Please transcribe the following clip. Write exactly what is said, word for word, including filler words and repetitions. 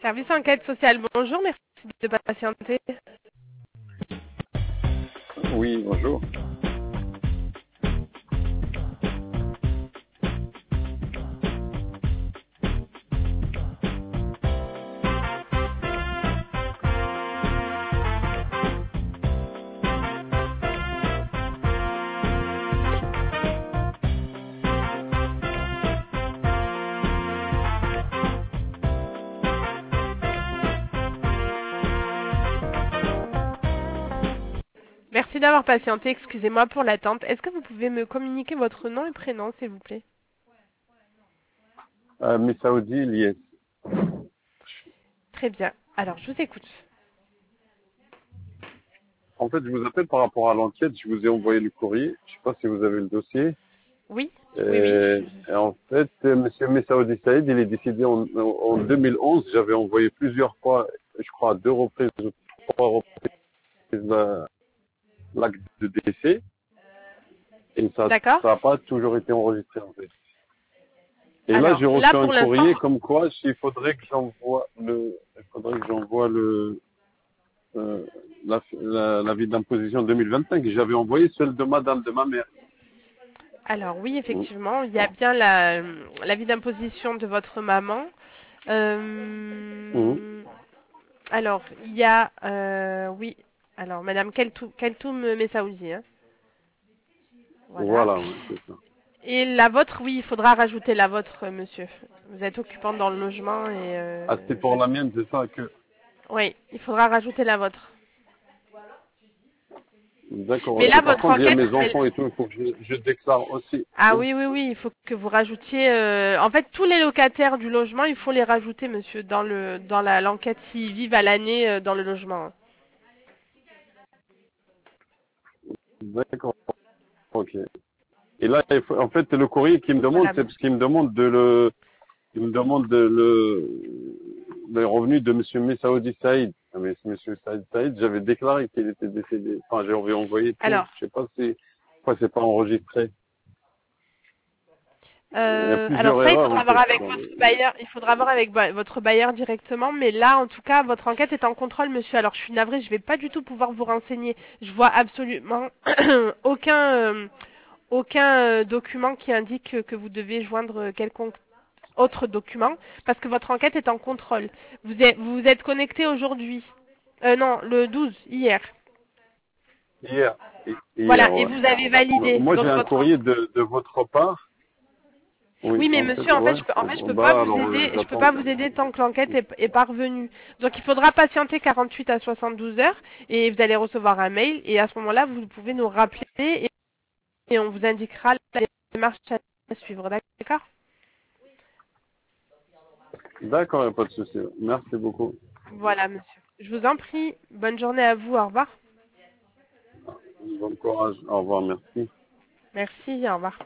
Service enquête sociale, bonjour, merci de patienter. Oui, bonjour. Merci d'avoir patienté, excusez-moi pour l'attente. Est-ce que vous pouvez me communiquer votre nom et prénom, s'il vous plaît? Euh, Miss Saoudi, Lies. Très bien. Alors, je vous écoute. En fait, je vous appelle par rapport à l'enquête. Je vous ai envoyé le courrier. Je sais pas si vous avez le dossier. Oui, oui, oui. Et, et en fait, euh, Monsieur Messaoudi Saïd, il est décédé en, en deux mille onze. J'avais envoyé plusieurs fois, je crois à deux reprises ou trois reprises, la- l'acte de décès. Et ça D'accord. n'a pas toujours été enregistré, en fait. Et là, Alors, j'ai là, reçu un pour l'instant, courrier comme quoi il faudrait que j'envoie le, il faudrait que j'envoie le, euh, la, la, l'avis d'imposition deux mille vingt-cinq. J'avais envoyé celle de madame, de ma mère. alors oui, Mm. effectivement, il y a bien la l'avis d'imposition de votre maman. Mm. Euh, alors, il y a, euh, oui, alors, Madame Keltou- Keltoum Messaoudi, hein. Voilà. Voilà, ouais, c'est ça. Et la vôtre, oui, il faudra rajouter la vôtre, euh, monsieur. Vous êtes occupant dans le logement et Ah, euh, c'est je... pour la mienne, c'est ça que... Oui, il faudra rajouter la vôtre. D'accord, Mais ok. là, Par votre contre, il y a enquête... mes elle- enfants et tout, il faut que je, je déclare aussi. Ah Hein. oui, oui, oui, il faut que vous rajoutiez... euh, En fait, tous les locataires du logement, il faut les rajouter, monsieur, dans le dans la l'enquête s'ils vivent à l'année euh, dans le logement. D'accord, ok. Et là, il faut- en fait, le courrier qui me demande, Voilà, c'est monsieur. parce qu'il me demande de le... Il me demande de le... les revenus de Monsieur Messaoudi Saïd. Ah, mais ce Monsieur Saïd Saïd, j'avais déclaré qu'il était décédé. Enfin, j'ai envoyé tout. Alors, Je sais pas si... Pourquoi c'est pas enregistré. Il y a Euh, alors plusieurs ça, il erreurs, faudra en voir fait. avec Dans votre le... bailleur. Il faudra voir avec ba- votre bailleur directement. Mais là, en tout cas, votre enquête est en contrôle, monsieur. Alors, je suis navrée, je vais pas du tout pouvoir vous renseigner. Je vois absolument aucun euh, aucun euh, document qui indique que, que vous devez joindre quelconque autre document, parce que votre enquête est en contrôle. Vous êtes vous vous êtes connecté aujourd'hui. Euh, non, le douze, hier. Hier. Hier, Voilà, et ouais. vous avez validé. Moi, j'ai Donc un votre courrier de, de votre part. Oui, Oui, mais en fait, monsieur, en fait, ouais. je peux, en fait, je peux pas Bah, vous alors, euh, aider, je peux j'attends. pas vous aider tant que l'enquête est, est parvenue. Donc, il faudra patienter quarante-huit à soixante-douze heures et vous allez recevoir un mail et à ce moment-là, vous pouvez nous rappeler et, et on vous indiquera la démarche à suivre. D'accord? D'accord, il n'y a pas de souci. Merci beaucoup. Voilà, monsieur. Je vous en prie. Bonne journée à vous. Au revoir. Bon courage. Au revoir, merci. Merci. Au revoir.